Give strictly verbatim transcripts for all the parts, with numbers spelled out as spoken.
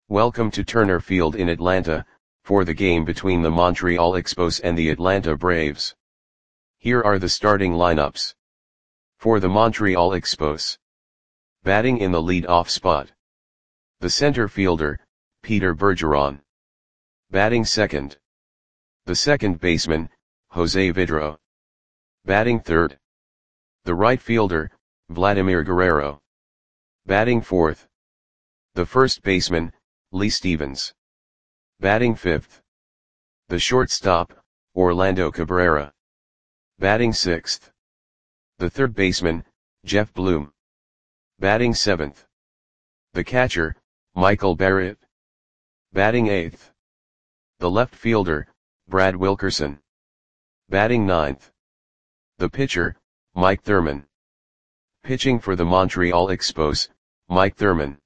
Welcome to Turner Field in Atlanta, for the game between the Montreal Expos and the Atlanta Braves. Here are the starting lineups. For the Montreal Expos. Batting in the lead-off spot. The center fielder, Peter Bergeron. Batting second. The second baseman, Jose Vidro. Batting third. The right fielder, Vladimir Guerrero. Batting fourth. The first baseman, Lee Stevens. Batting fifth. The shortstop, Orlando Cabrera. Batting sixth. The third baseman, Jeff Bloom. Batting seventh. The catcher, Michael Barrett. Batting eighth. The left fielder, Brad Wilkerson. Batting ninth. The pitcher, Mike Thurman. Pitching for the Montreal Expos, Mike Thurman.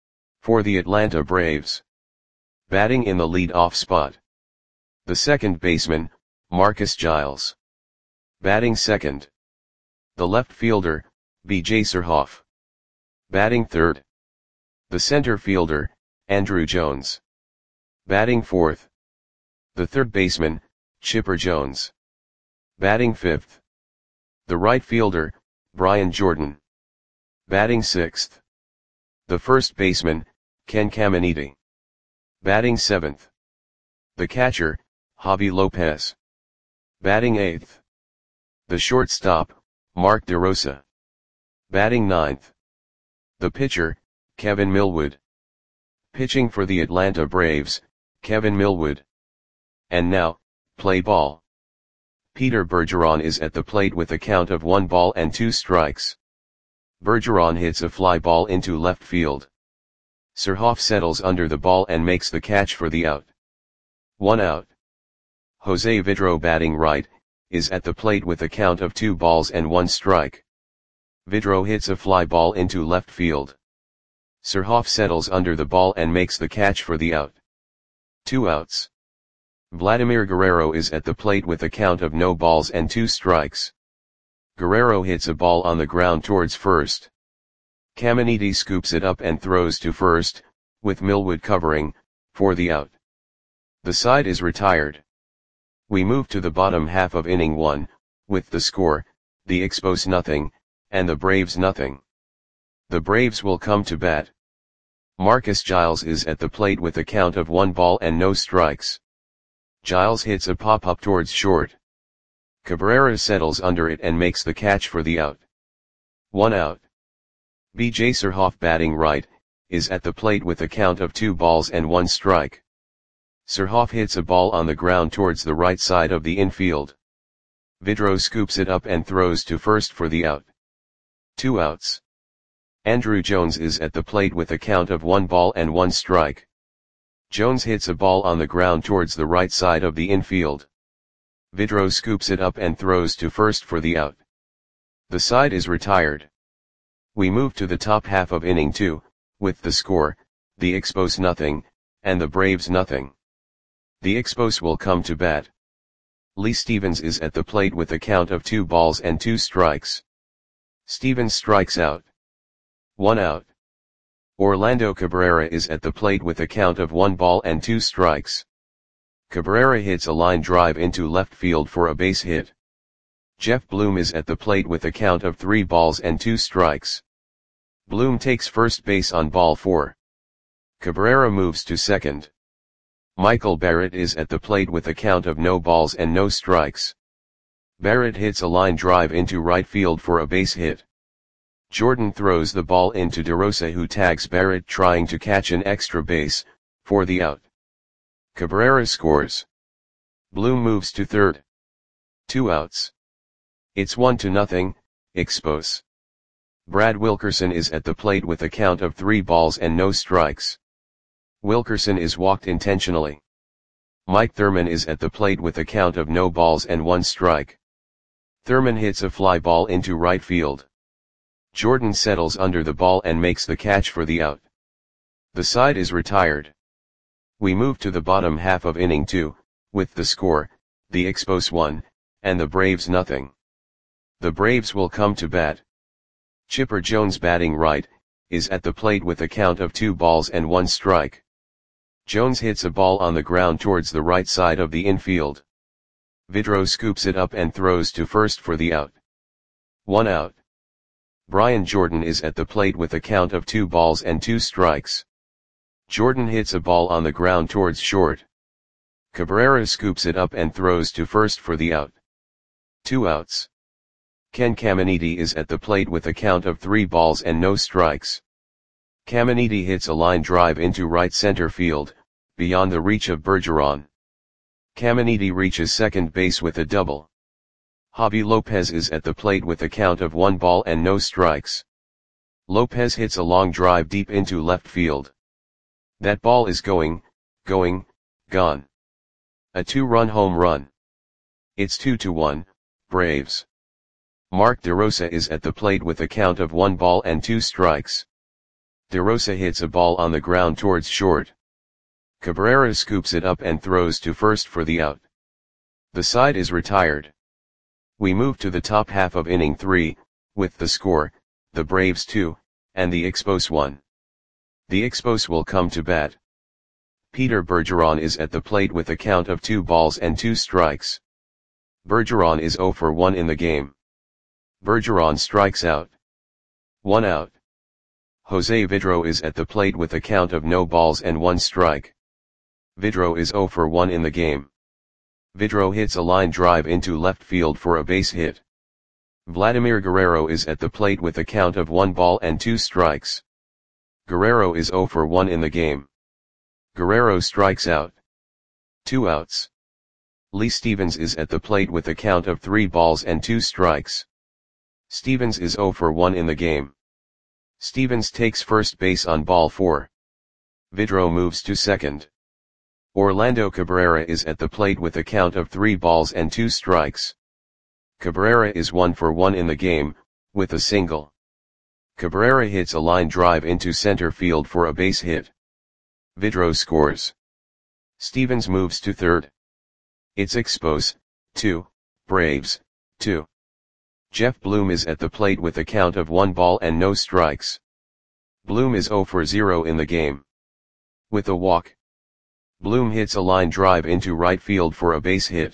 For the Atlanta Braves. Batting in the lead-off spot. The second baseman, Marcus Giles. Batting second. The left fielder, B J Surhoff. Batting third. The center fielder, Andruw Jones. Batting fourth. The third baseman, Chipper Jones. Batting fifth. The right fielder, Brian Jordan. Batting sixth. The first baseman, Ken Caminiti. Batting seventh. The catcher, Javi Lopez. Batting eighth. The shortstop, Mark DeRosa. Batting ninth. The pitcher, Kevin Millwood. Pitching for the Atlanta Braves, Kevin Millwood. And now, play ball. Peter Bergeron is at the plate with a count of one ball and two strikes. Bergeron hits a fly ball into left field. Surhoff settles under the ball and makes the catch for the out. One out. Jose Vidro, batting right, is at the plate with a count of two balls and one strike. Vidro hits a fly ball into left field. Surhoff settles under the ball and makes the catch for the out. Two outs. Vladimir Guerrero is at the plate with a count of no balls and two strikes. Guerrero hits a ball on the ground towards first. Caminiti scoops it up and throws to first, with Millwood covering, for the out. The side is retired. We move to the bottom half of inning one, with the score, the Expos nothing, and the Braves nothing. The Braves will come to bat. Marcus Giles is at the plate with a count of one ball and no strikes. Giles hits a pop-up towards short. Cabrera settles under it and makes the catch for the out. One out. B J Surhoff, batting right, is at the plate with a count of two balls and one strike. Surhoff hits a ball on the ground towards the right side of the infield. Vidro scoops it up and throws to first for the out. Two outs. Andruw Jones is at the plate with a count of one ball and one strike. Jones hits a ball on the ground towards the right side of the infield. Vidro scoops it up and throws to first for the out. The side is retired. We move to the top half of inning two, with the score, the Expos nothing, and the Braves nothing. The Expos will come to bat. Lee Stevens is at the plate with a count of two balls and two strikes. Stevens strikes out. One out. Orlando Cabrera is at the plate with a count of one ball and two strikes. Cabrera hits a line drive into left field for a base hit. Jeff Bloom is at the plate with a count of three balls and two strikes. Bloom takes first base on ball four. Cabrera moves to second. Michael Barrett is at the plate with a count of no balls and no strikes. Barrett hits a line drive into right field for a base hit. Jordan throws the ball into DeRosa, who tags Barrett trying to catch an extra base, for the out. Cabrera scores. Bloom moves to third. Two outs. It's one to nothing, Expos. Brad Wilkerson is at the plate with a count of three balls and no strikes. Wilkerson is walked intentionally. Mike Thurman is at the plate with a count of no balls and one strike. Thurman hits a fly ball into right field. Jordan settles under the ball and makes the catch for the out. The side is retired. We move to the bottom half of inning two, with the score, the Expos one, and the Braves nothing. The Braves will come to bat. Chipper Jones, batting right, is at the plate with a count of two balls and one strike. Jones hits a ball on the ground towards the right side of the infield. Vidro scoops it up and throws to first for the out. One out. Brian Jordan is at the plate with a count of two balls and two strikes. Jordan hits a ball on the ground towards short. Cabrera scoops it up and throws to first for the out. Two outs. Ken Caminiti is at the plate with a count of three balls and no strikes. Caminiti hits a line drive into right center field, beyond the reach of Bergeron. Caminiti reaches second base with a double. Javi Lopez is at the plate with a count of one ball and no strikes. Lopez hits a long drive deep into left field. That ball is going, going, gone. A two-run home run. It's two to one, Braves. Mark DeRosa is at the plate with a count of one ball and two strikes. DeRosa hits a ball on the ground towards short. Cabrera scoops it up and throws to first for the out. The side is retired. We move to the top half of inning three, with the score, the Braves two, and the Expos one. The Expos will come to bat. Peter Bergeron is at the plate with a count of two balls and two strikes. Bergeron is zero for one in the game. Bergeron strikes out. One out. Jose Vidro is at the plate with a count of no balls and one strike. Vidro is zero for one in the game. Vidro hits a line drive into left field for a base hit. Vladimir Guerrero is at the plate with a count of one ball and two strikes. Guerrero is zero for one in the game. Guerrero strikes out. Two outs. Lee Stevens is at the plate with a count of three balls and two strikes. Stevens is zero for one in the game. Stevens takes first base on ball four. Vidro moves to second. Orlando Cabrera is at the plate with a count of three balls and two strikes. Cabrera is one for one in the game, with a single. Cabrera hits a line drive into center field for a base hit. Vidro scores. Stevens moves to third. It's Expos, two, Braves, two. Jeff Bloom is at the plate with a count of one ball and no strikes. Bloom is zero for zero in the game. With a walk. Bloom hits a line drive into right field for a base hit.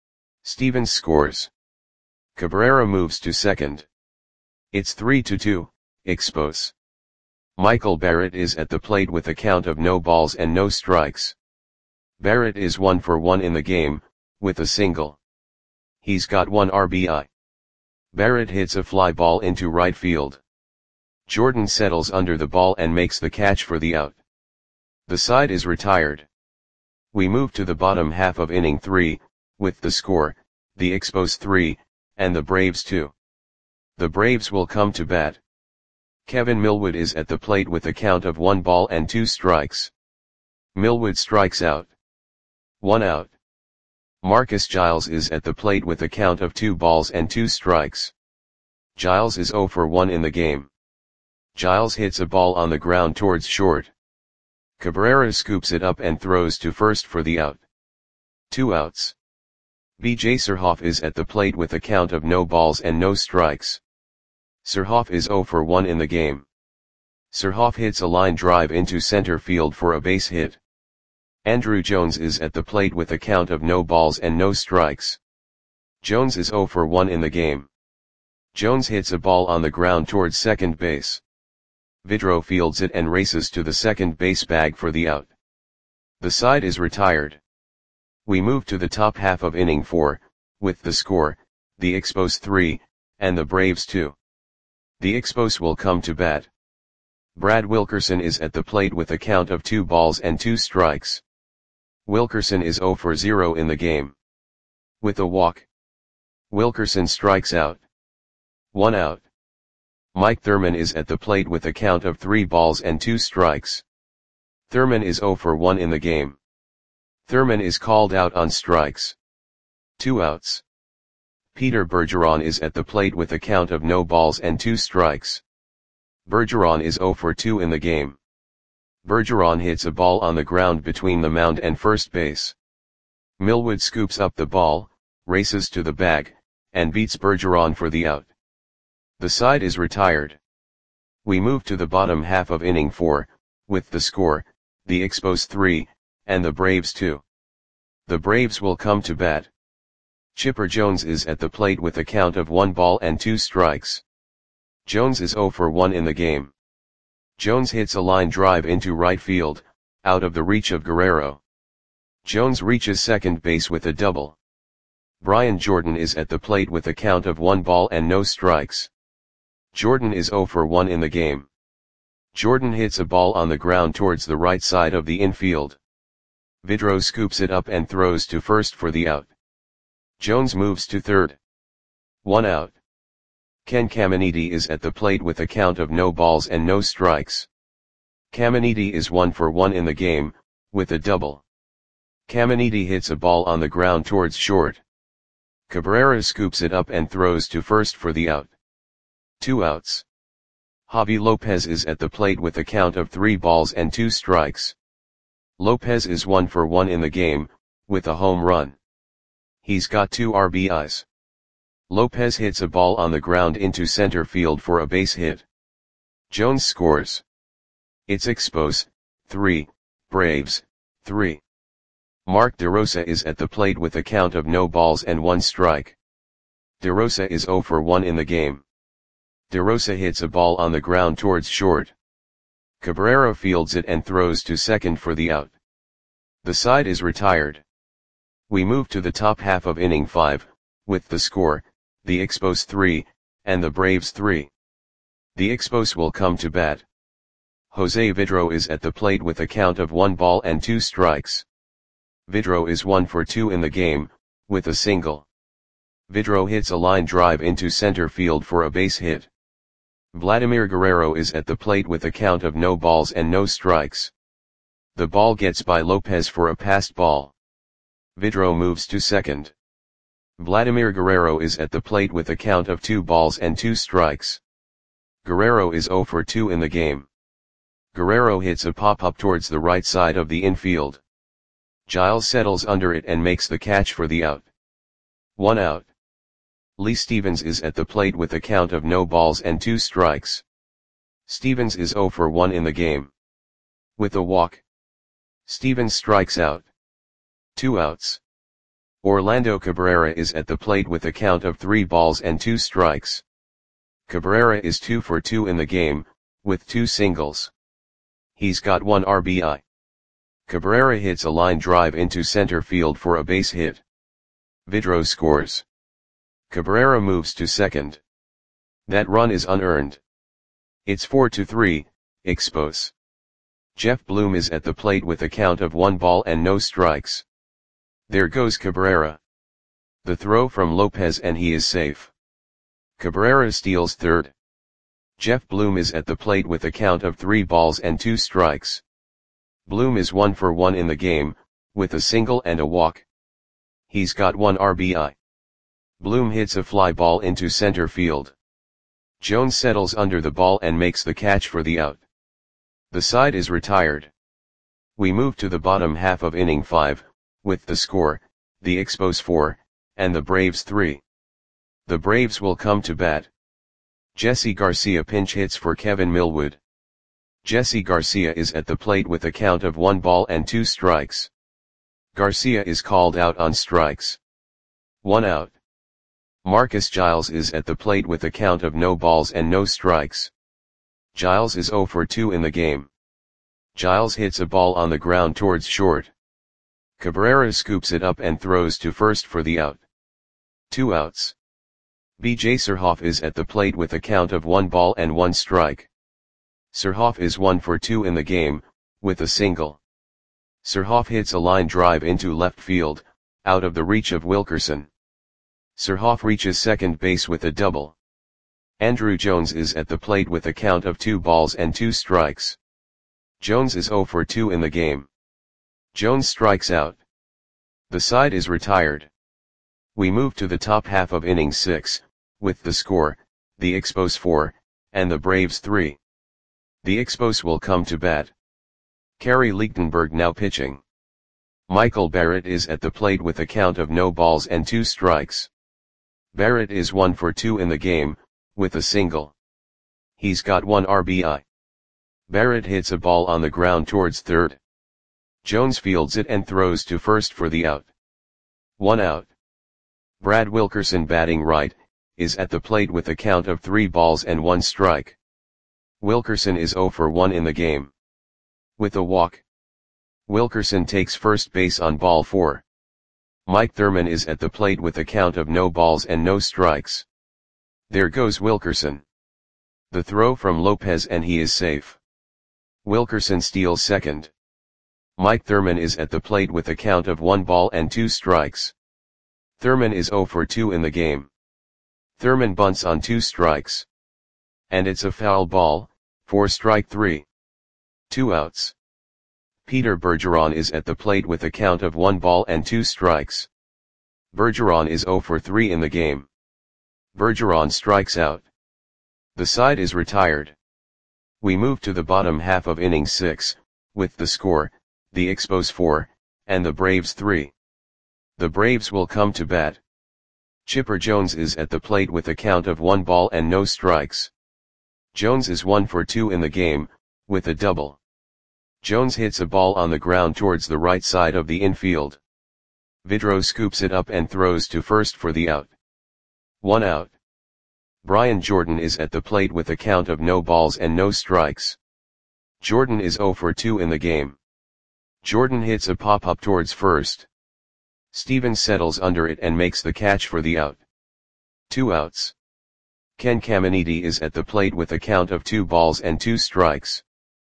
Stevens scores. Cabrera moves to second. It's three to two, Expos. Michael Barrett is at the plate with a count of no balls and no strikes. Barrett is one for one in the game, with a single. He's got one R B I. Barrett hits a fly ball into right field. Jordan settles under the ball and makes the catch for the out. The side is retired. We move to the bottom half of inning three, with the score, the Expos three, and the Braves two. The Braves will come to bat. Kevin Millwood is at the plate with a count of one ball and two strikes. Millwood strikes out. One out. Marcus Giles is at the plate with a count of two balls and two strikes. Giles is zero for one in the game. Giles hits a ball on the ground towards short. Cabrera scoops it up and throws to first for the out. Two outs. B J Surhoff is at the plate with a count of no balls and no strikes. Surhoff is zero for one in the game. Surhoff hits a line drive into center field for a base hit. Andrew Jones is at the plate with a count of no balls and no strikes. Jones is zero for one in the game. Jones hits a ball on the ground towards second base. Vidro fields it and races to the second base bag for the out. The side is retired. We move to the top half of inning four, with the score, the Expos three, and the Braves two. The Expos will come to bat. Brad Wilkerson is at the plate with a count of two balls and two strikes. Wilkerson is zero for zero in the game. With a walk. Wilkerson strikes out. One out. Mike Thurman is at the plate with a count of three balls and two strikes. Thurman is zero for one in the game. Thurman is called out on strikes. Two outs. Peter Bergeron is at the plate with a count of no balls and two strikes. Bergeron is zero for two in the game. Bergeron hits a ball on the ground between the mound and first base. Millwood scoops up the ball, races to the bag, and beats Bergeron for the out. The side is retired. We move to the bottom half of inning four, with the score, the Expos three, and the Braves two. The Braves will come to bat. Chipper Jones is at the plate with a count of one ball and two strikes. Jones is zero for one in the game. Jones hits a line drive into right field, out of the reach of Guerrero. Jones reaches second base with a double. Brian Jordan is at the plate with a count of one ball and no strikes. Jordan is zero for one in the game. Jordan hits a ball on the ground towards the right side of the infield. Vidro scoops it up and throws to first for the out. Jones moves to third. One out. Ken Caminiti is at the plate with a count of no balls and no strikes. Caminiti is one for one in the game, with a double. Caminiti hits a ball on the ground towards short. Cabrera scoops it up and throws to first for the out. Two outs. Javi Lopez is at the plate with a count of three balls and two strikes. Lopez is one for one in the game, with a home run. He's got two R B Is. Lopez hits a ball on the ground into center field for a base hit. Jones scores. It's Expos, three, Braves, three. Mark DeRosa is at the plate with a count of no balls and one strike. DeRosa is zero for one in the game. DeRosa hits a ball on the ground towards short. Cabrera fields it and throws to second for the out. The side is retired. We move to the top half of inning five, with the score, the Expos three, and the Braves three. The Expos will come to bat. Jose Vidro is at the plate with a count of one ball and two strikes. Vidro is one for two in the game, with a single. Vidro hits a line drive into center field for a base hit. Vladimir Guerrero is at the plate with a count of no balls and no strikes. The ball gets by Lopez for a passed ball. Vidro moves to second. Vladimir Guerrero is at the plate with a count of two balls and two strikes. Guerrero is zero for two in the game. Guerrero hits a pop-up towards the right side of the infield. Giles settles under it and makes the catch for the out. One out. Lee Stevens is at the plate with a count of no balls and two strikes. Stevens is zero for one in the game. With a walk. Stevens strikes out. Two outs. Orlando Cabrera is at the plate with a count of three balls and two strikes. Cabrera is two for two in the game, with two singles. He's got one R B I. Cabrera hits a line drive into center field for a base hit. Vidro scores. Cabrera moves to second. That run is unearned. It's four to three, Expos. Jeff Bloom is at the plate with a count of one ball and no strikes. There goes Cabrera. The throw from Lopez and he is safe. Cabrera steals third. Jeff Bloom is at the plate with a count of three balls and two strikes. Bloom is one for one in the game, with a single and a walk. He's got one R B I. Bloom hits a fly ball into center field. Jones settles under the ball and makes the catch for the out. The side is retired. We move to the bottom half of inning five, with the score, the Expos four, and the Braves three. The Braves will come to bat. Jesse Garcia pinch hits for Kevin Millwood. Jesse Garcia is at the plate with a count of one ball and two strikes. Garcia is called out on strikes. One out. Marcus Giles is at the plate with a count of no balls and no strikes. Giles is zero for two in the game. Giles hits a ball on the ground towards short. Cabrera scoops it up and throws to first for the out. Two outs. B J Surhoff is at the plate with a count of one ball and one strike. Surhoff is one for two in the game, with a single. Surhoff hits a line drive into left field, out of the reach of Wilkerson. Surhoff reaches second base with a double. Andruw Jones is at the plate with a count of two balls and two strikes. Jones is zero for two in the game. Jones strikes out. The side is retired. We move to the top half of inning six, with the score, the Expos four, and the Braves three. The Expos will come to bat. Kerry Lichtenberg now pitching. Michael Barrett is at the plate with a count of no balls and two strikes. Barrett is one for two in the game, with a single. He's got one R B I. Barrett hits a ball on the ground towards third. Jones fields it and throws to first for the out. One out. Brad Wilkerson, batting right, is at the plate with a count of three balls and one strike. Wilkerson is oh for one in the game. With a walk, Wilkerson takes first base on ball four. Mike Thurman is at the plate with a count of no balls and no strikes. There goes Wilkerson. The throw from Lopez and he is safe. Wilkerson steals second. Mike Thurman is at the plate with a count of one ball and two strikes. Thurman is oh for two in the game. Thurman bunts on two strikes. And it's a foul ball, for strike three. Two outs. Peter Bergeron is at the plate with a count of one ball and two strikes. Bergeron is oh for three in the game. Bergeron strikes out. The side is retired. We move to the bottom half of inning six, with the score, the Expos four, and the Braves three. The Braves will come to bat. Chipper Jones is at the plate with a count of one ball and no strikes. Jones is one for two in the game, with a double. Jones hits a ball on the ground towards the right side of the infield. Vidro scoops it up and throws to first for the out. One out. Brian Jordan is at the plate with a count of no balls and no strikes. Jordan is oh for two in the game. Jordan hits a pop-up towards first. Stevens settles under it and makes the catch for the out. Two outs. Ken Caminiti is at the plate with a count of two balls and two strikes.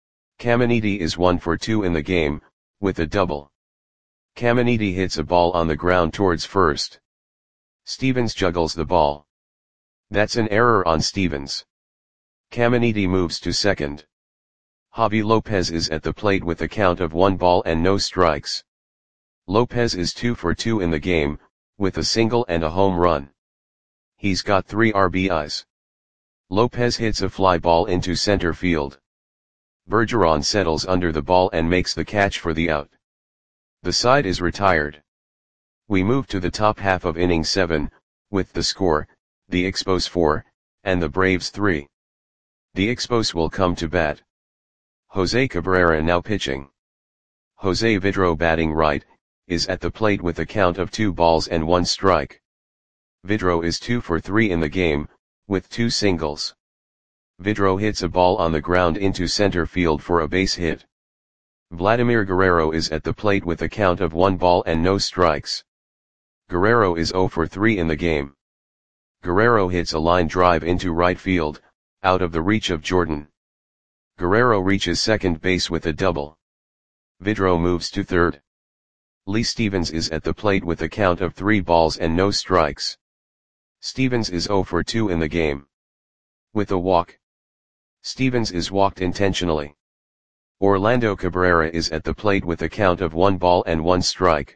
Caminiti is one for two in the game, with a double. Caminiti hits a ball on the ground towards first. Stevens juggles the ball. That's an error on Stevens. Caminiti moves to second. Javi Lopez is at the plate with a count of one ball and no strikes. Lopez is two for two in the game, with a single and a home run. He's got three R B Is. Lopez hits a fly ball into center field. Bergeron settles under the ball and makes the catch for the out. The side is retired. We move to the top half of inning seven, with the score, the Expos four, and the Braves three. The Expos will come to bat. Jose Cabrera now pitching. Jose Vidro, batting right, is at the plate with a count of two balls and one strike. Vidro is two for three in the game, with two singles. Vidro hits a ball on the ground into center field for a base hit. Vladimir Guerrero is at the plate with a count of one ball and no strikes. Guerrero is oh for three in the game. Guerrero hits a line drive into right field, out of the reach of Jordan. Guerrero reaches second base with a double. Vidro moves to third. Lee Stevens is at the plate with a count of three balls and no strikes. Stevens is oh for two in the game. With a walk, Stevens is walked intentionally. Orlando Cabrera is at the plate with a count of one ball and one strike.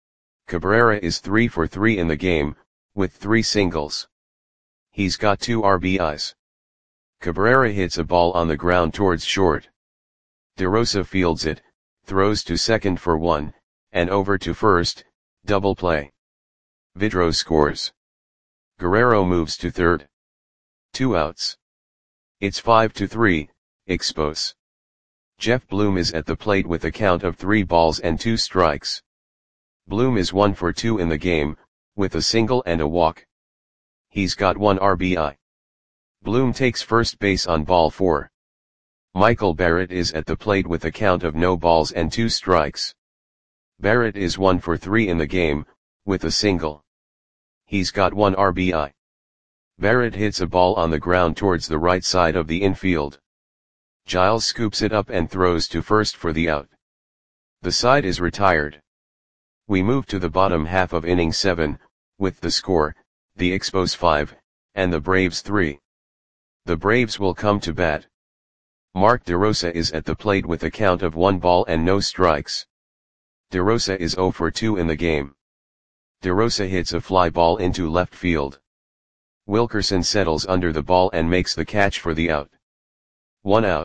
Cabrera is three for three in the game, with three singles. He's got two R B Is. Cabrera hits a ball on the ground towards short. DeRosa fields it, throws to second for one, and over to first, double play. Vidro scores. Guerrero moves to third. Two outs. It's five to three, Expos. Jeff Bloom is at the plate with a count of three balls and two strikes. Bloom is one for two in the game, with a single and a walk. He's got one R B I. Bloom takes first base on ball four. Michael Barrett is at the plate with a count of no balls and two strikes. Barrett is one for three in the game, with a single. He's got one R B I. Barrett hits a ball on the ground towards the right side of the infield. Giles scoops it up and throws to first for the out. The side is retired. We move to the bottom half of inning seven, with the score, the Expos five, and the Braves three. The Braves will come to bat. Mark DeRosa is at the plate with a count of one ball and no strikes. DeRosa is oh for two in the game. DeRosa hits a fly ball into left field. Wilkerson settles under the ball and makes the catch for the out. One out.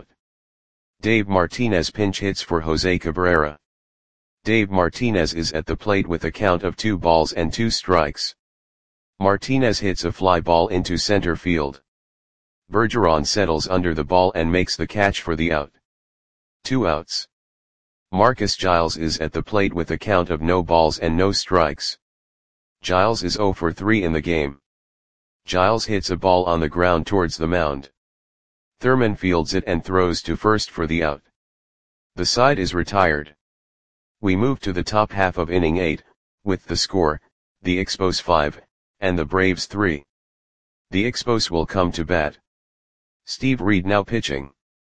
Dave Martinez pinch hits for Jose Cabrera. Dave Martinez is at the plate with a count of two balls and two strikes. Martinez hits a fly ball into center field. Bergeron settles under the ball and makes the catch for the out. Two outs. Marcus Giles is at the plate with a count of no balls and no strikes. Giles is zero for three in the game. Giles hits a ball on the ground towards the mound. Thurman fields it and throws to first for the out. The side is retired. We move to the top half of inning eight, with the score, the Expos five, and the Braves three. The Expos will come to bat. Steve Reed now pitching.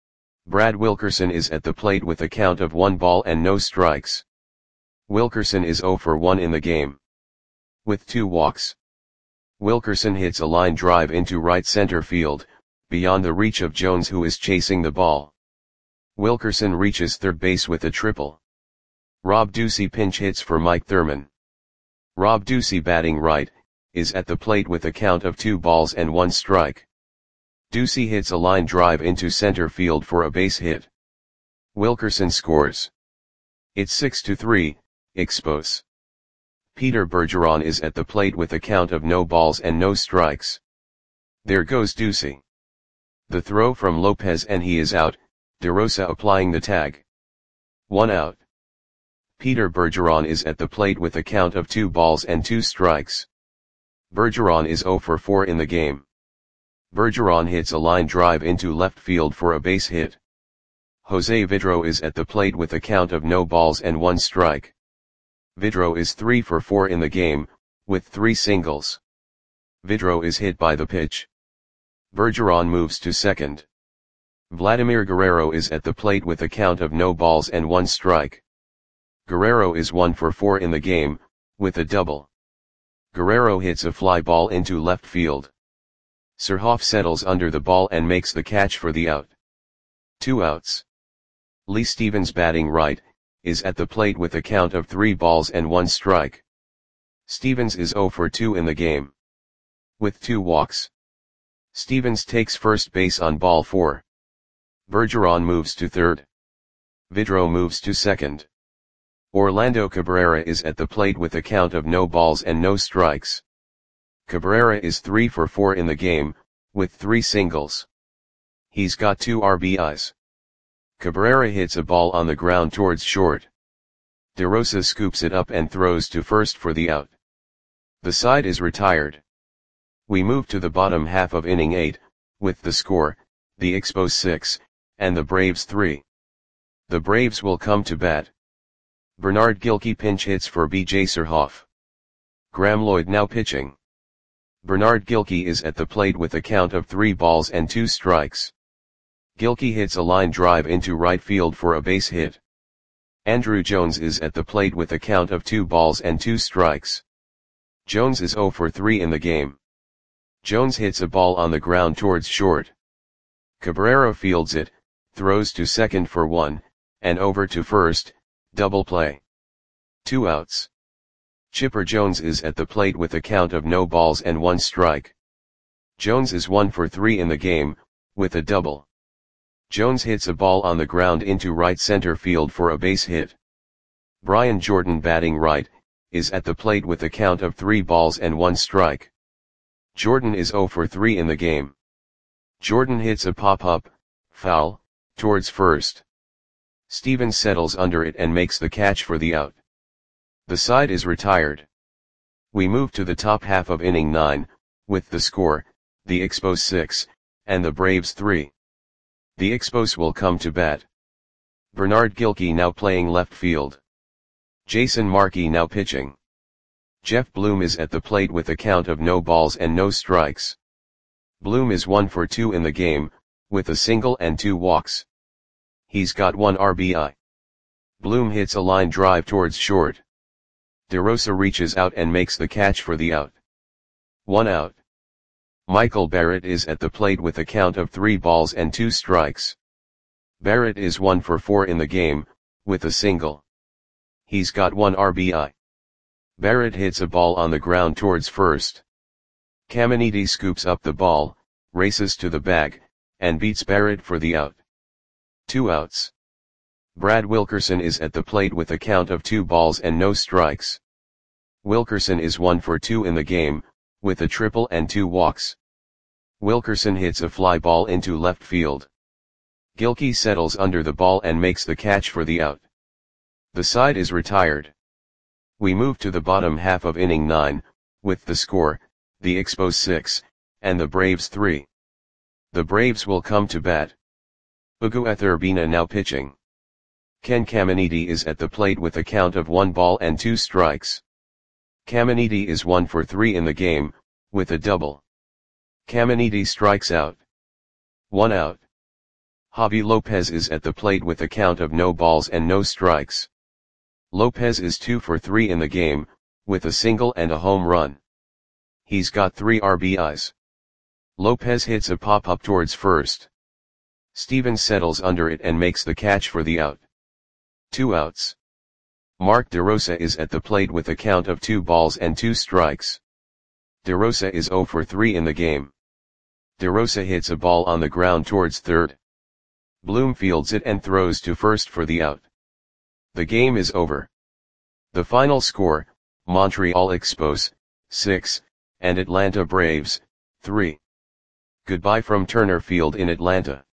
Brad Wilkerson is at the plate with a count of one ball and no strikes. Wilkerson is zero for one in the game. With two walks. Wilkerson hits a line drive into right center field, beyond the reach of Jones, who is chasing the ball. Wilkerson reaches third base with a triple. Rob Ducey pinch hits for Mike Thurman. Rob Ducey, batting right, is at the plate with a count of two balls and one strike. Ducey hits a line drive into center field for a base hit. Wilkerson scores. It's six to three, Expos. Peter Bergeron is at the plate with a count of no balls and no strikes. There goes Ducey. The throw from Lopez and he is out, DeRosa applying the tag. One out. Peter Bergeron is at the plate with a count of two balls and two strikes. Bergeron is zero for four in the game. Bergeron hits a line drive into left field for a base hit. Jose Vidro is at the plate with a count of no balls and one strike. Vidro is three for four in the game, with three singles. Vidro is hit by the pitch. Bergeron moves to second. Vladimir Guerrero is at the plate with a count of no balls and one strike. Guerrero is one for four in the game, with a double. Guerrero hits a fly ball into left field. Surhoff settles under the ball and makes the catch for the out. Two outs. Lee Stevens, batting right, is at the plate with a count of three balls and one strike. Stevens is zero for two in the game. With two walks. Stevens takes first base on ball four. Bergeron moves to third. Vidro moves to second. Orlando Cabrera is at the plate with a count of no balls and no strikes. Cabrera is three for four in the game, with three singles. He's got two R B Is. Cabrera hits a ball on the ground towards short. DeRosa scoops it up and throws to first for the out. The side is retired. We move to the bottom half of inning eight, with the score, the Expos six, and the Braves three. The Braves will come to bat. Bernard Gilkey pinch hits for B J Surhoff. Graham Lloyd now pitching. Bernard Gilkey is at the plate with a count of three balls and two strikes. Gilkey hits a line drive into right field for a base hit. Andrew Jones is at the plate with a count of two balls and two strikes. Jones is zero for three in the game. Jones hits a ball on the ground towards short. Cabrera fields it, throws to second for one, and over to first, double play. Two outs. Chipper Jones is at the plate with a count of no balls and one strike. Jones is one for three in the game, with a double. Jones hits a ball on the ground into right center field for a base hit. Brian Jordan, batting right, is at the plate with a count of three balls and one strike. Jordan is zero for three in the game. Jordan hits a pop-up, foul, towards first. Stevens settles under it and makes the catch for the out. The side is retired. We move to the top half of inning nine, with the score, the Expos six, and the Braves three. The Expos will come to bat. Bernard Gilkey now playing left field. Jason Markey now pitching. Jeff Bloom is at the plate with a count of no balls and no strikes. Bloom is one for two in the game, with a single and two walks. He's got one R B I. Bloom hits a line drive towards short. DeRosa reaches out and makes the catch for the out. One out. Michael Barrett is at the plate with a count of three balls and two strikes. Barrett is one for four in the game, with a single. He's got one R B I. Barrett hits a ball on the ground towards first. Caminiti scoops up the ball, races to the bag, and beats Barrett for the out. Two outs. Brad Wilkerson is at the plate with a count of two balls and no strikes. Wilkerson is one for two in the game, with a triple and two walks. Wilkerson hits a fly ball into left field. Gilkey settles under the ball and makes the catch for the out. The side is retired. We move to the bottom half of inning nine, with the score, the Expos six, and the Braves three. The Braves will come to bat. Ugueth Urbina now pitching. Ken Caminiti is at the plate with a count of one ball and two strikes. Caminiti is one for three in the game, with a double. Caminiti strikes out. One out. Javi Lopez is at the plate with a count of no balls and no strikes. Lopez is two for three in the game, with a single and a home run. He's got three R B Is. Lopez hits a pop-up towards first. Stevens settles under it and makes the catch for the out. Two outs. Mark DeRosa is at the plate with a count of two balls and two strikes. DeRosa is zero for three in the game. DeRosa hits a ball on the ground towards third. Bloom fields it and throws to first for the out. The game is over. The final score, Montreal Expos, six, and Atlanta Braves, three. Goodbye from Turner Field in Atlanta.